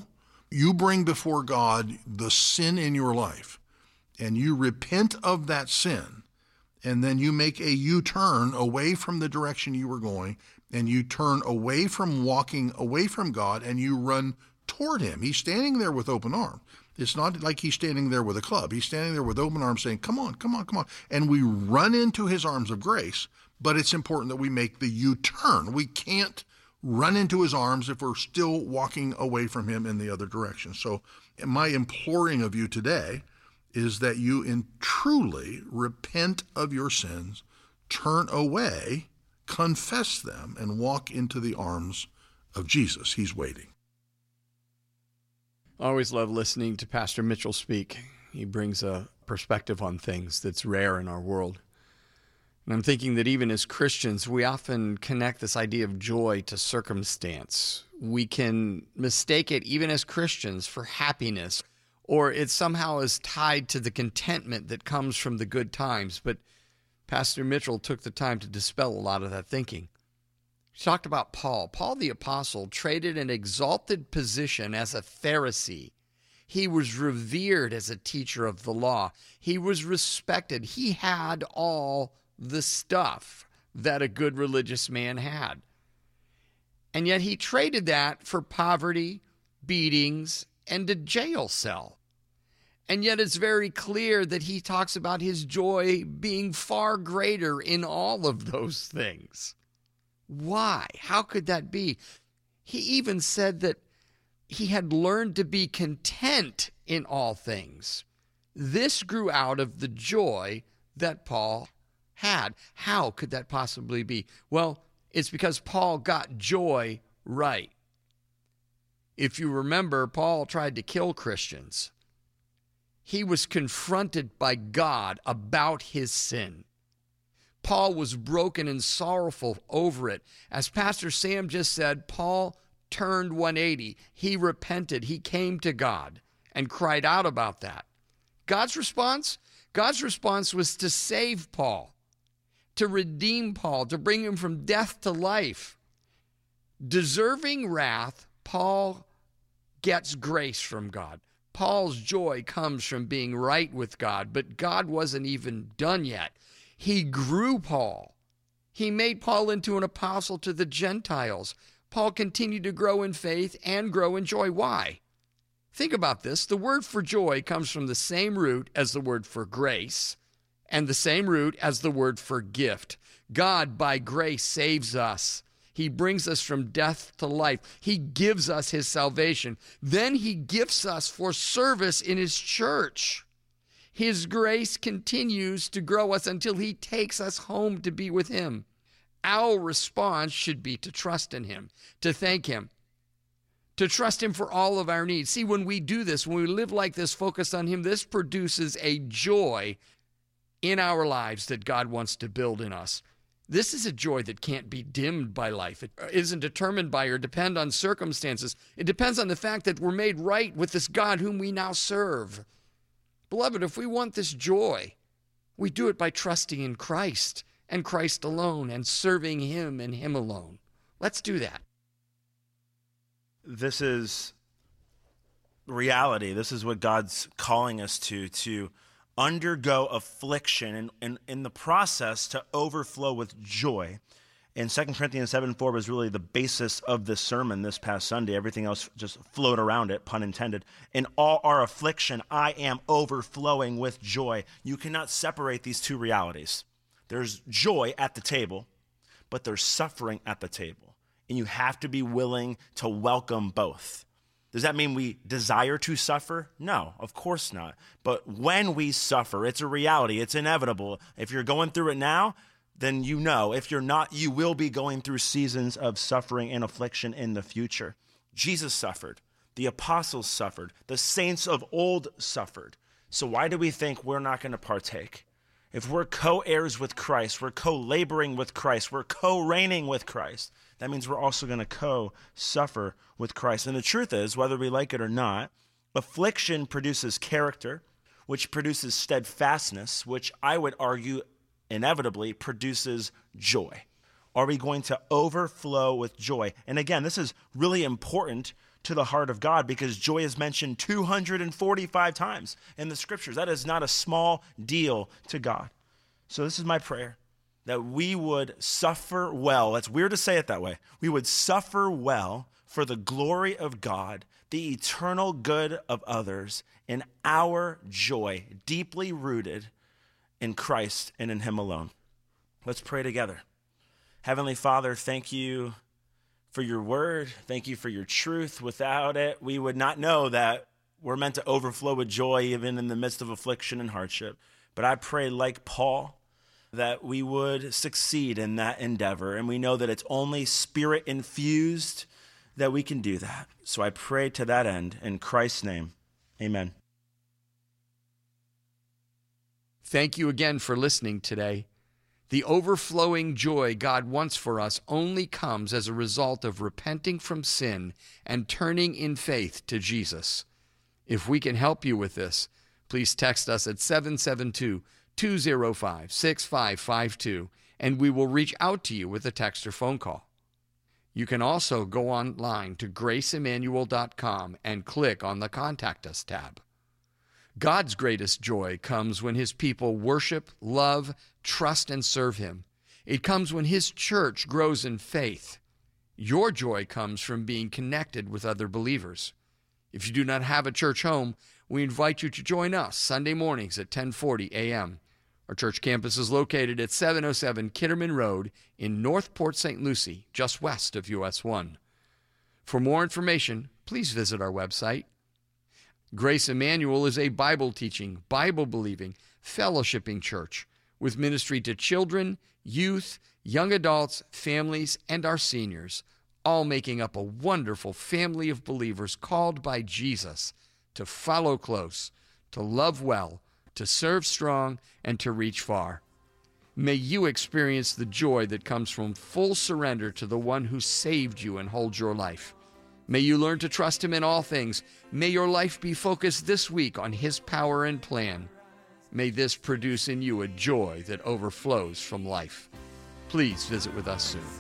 you bring before God the sin in your life, and you repent of that sin, and then you make a U-turn away from the direction you were going, and you turn away from walking away from God, and you run toward him. He's standing there with open arms. It's not like he's standing there with a club. He's standing there with open arms saying, come on, come on, come on. And we run into his arms of grace, but it's important that we make the U-turn. We can't run into his arms if we're still walking away from him in the other direction. So my imploring of you today is that you in truly repent of your sins, turn away, confess them, and walk into the arms of Jesus. He's waiting. I always love listening to Pastor Mitchell speak. He brings a perspective on things that's rare in our world. And I'm thinking that even as Christians, we often connect this idea of joy to circumstance. We can mistake it, even as Christians, for happiness, or it somehow is tied to the contentment that comes from the good times. But Pastor Mitchell took the time to dispel a lot of that thinking. He talked about Paul. Paul the Apostle traded an exalted position as a Pharisee. He was revered as a teacher of the law. He was respected. He had all the stuff that a good religious man had. And yet he traded that for poverty, beatings, and a jail cell. And yet it's very clear that he talks about his joy being far greater in all of those things. Why? How could that be? He even said that he had learned to be content in all things. This grew out of the joy that Paul had. How could that possibly be? Well, it's because Paul got joy right. If you remember, Paul tried to kill Christians. He was confronted by God about his sin. Paul was broken and sorrowful over it. As Pastor Sam just said, Paul turned one eighty. He repented. He came to God and cried out about that. God's response? God's response was to save Paul, to redeem Paul, to bring him from death to life. Deserving wrath, Paul gets grace from God. Paul's joy comes from being right with God, but God wasn't even done yet. He grew Paul. He made Paul into an apostle to the Gentiles. Paul continued to grow in faith and grow in joy. Why? Think about this. The word for joy comes from the same root as the word for grace and the same root as the word for gift. God, by grace, saves us. He brings us from death to life. He gives us his salvation. Then he gifts us for service in his church. His grace continues to grow us until he takes us home to be with him. Our response should be to trust in him, to thank him, to trust him for all of our needs. See, when we do this, when we live like this, focused on him, this produces a joy in our lives that God wants to build in us. This is a joy that can't be dimmed by life. It isn't determined by or depend on circumstances. It depends on the fact that we're made right with this God whom we now serve. Beloved, if we want this joy, we do it by trusting in Christ and Christ alone and serving him and him alone. Let's do that. This is reality. This is what God's calling us to, to undergo affliction and, and in the process to overflow with joy. And Second Corinthians seven four was really the basis of this sermon this past Sunday. Everything else just flowed around it, pun intended. In all our affliction, I am overflowing with joy. You cannot separate these two realities. There's joy at the table, but there's suffering at the table. And you have to be willing to welcome both. Does that mean we desire to suffer? No, of course not. But when we suffer, it's a reality. It's inevitable. If you're going through it now, then you know. If you're not, you will be going through seasons of suffering and affliction in the future. Jesus suffered. The apostles suffered. The saints of old suffered. So why do we think we're not going to partake? If we're co-heirs with Christ, we're co-laboring with Christ, we're co-reigning with Christ, that means we're also going to co-suffer with Christ. And the truth is, whether we like it or not, affliction produces character, which produces steadfastness, which I would argue inevitably produces joy. are we going to overflow with joy? And again, this is really important to the heart of God because joy is mentioned two hundred forty-five times in the scriptures. That is not a small deal to God. So this is my prayer, that we would suffer well. It's weird to say it that way. We would suffer well for the glory of God, the eternal good of others, in our joy, deeply rooted in Christ and in him alone. Let's pray together. Heavenly Father, thank you for your word. Thank you for your truth. Without it, we would not know that we're meant to overflow with joy even in the midst of affliction and hardship. But I pray, like Paul, that we would succeed in that endeavor. And we know that it's only Spirit-infused that we can do that. So I pray to that end, in Christ's name, amen. Thank you again for listening today. The overflowing joy God wants for us only comes as a result of repenting from sin and turning in faith to Jesus. If we can help you with this, please text us at seven seven two, two zero five, six five five two, and we will reach out to you with a text or phone call. You can also go online to grace emmanuel dot com and click on the Contact Us tab. God's greatest joy comes when his people worship, love, trust, and serve him. It comes when his church grows in faith. Your joy comes from being connected with other believers. If you do not have a church home, we invite you to join us Sunday mornings at ten forty a.m. Our church campus is located at seven oh seven Kitterman Road in North Port Saint Lucie, just west of U S one. For more information, please visit our website. Grace Emmanuel is a Bible-teaching, Bible-believing, fellowshipping church with ministry to children, youth, young adults, families, and our seniors, all making up a wonderful family of believers called by Jesus to follow close, to love well, to serve strong, and to reach far. May you experience the joy that comes from full surrender to the one who saved you and holds your life. May you learn to trust him in all things. May your life be focused this week on his power and plan. May this produce in you a joy that overflows from life. Please visit with us soon.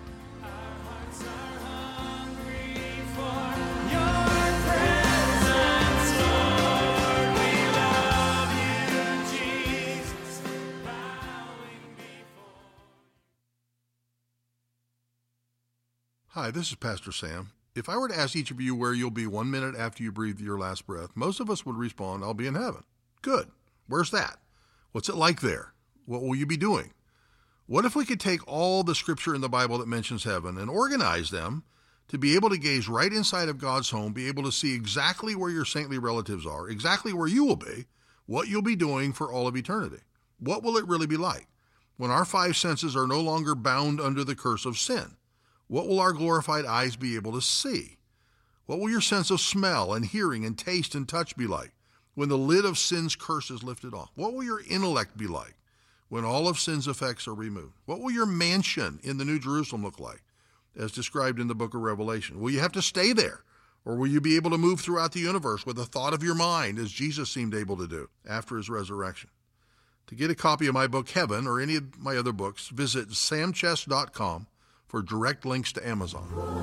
Hi, this is Pastor Sam. If I were to ask each of you where you'll be one minute after you breathe your last breath, most of us would respond, I'll be in heaven. Good. Where's that? What's it like there? What will you be doing? What if we could take all the scripture in the Bible that mentions heaven and organize them to be able to gaze right inside of God's home, be able to see exactly where your saintly relatives are, exactly where you will be, what you'll be doing for all of eternity? What will it really be like when our five senses are no longer bound under the curse of sin? What will our glorified eyes be able to see? What will your sense of smell and hearing and taste and touch be like when the lid of sin's curse is lifted off? What will your intellect be like when all of sin's effects are removed? What will your mansion in the New Jerusalem look like, as described in the book of Revelation? Will you have to stay there, or will you be able to move throughout the universe with a thought of your mind, as Jesus seemed able to do after his resurrection? To get a copy of my book, Heaven, or any of my other books, visit sam chess dot com for direct links to Amazon.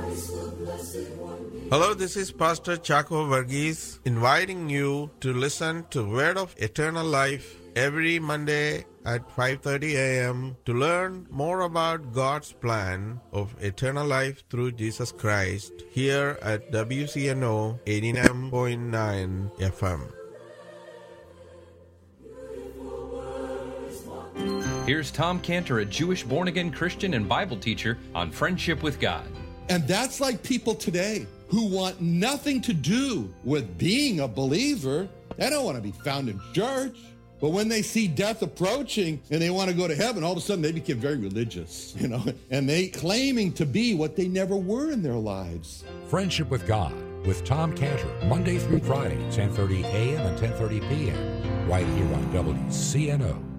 Hello, this is Pastor Chaco Varghese inviting you to listen to Word of Eternal Life every Monday at five thirty a.m. to learn more about God's plan of eternal life through Jesus Christ here at W C N O eighty-nine point nine F M. Here's Tom Cantor, a Jewish born-again Christian and Bible teacher on friendship with God. And that's like people today who want nothing to do with being a believer. They don't want to be found in church. But when they see death approaching and they want to go to heaven, all of a sudden they become very religious, you know, and they claiming to be what they never were in their lives. Friendship with God with Tom Cantor, Monday through Friday, ten thirty a.m. and ten thirty p.m. right here on W C N O.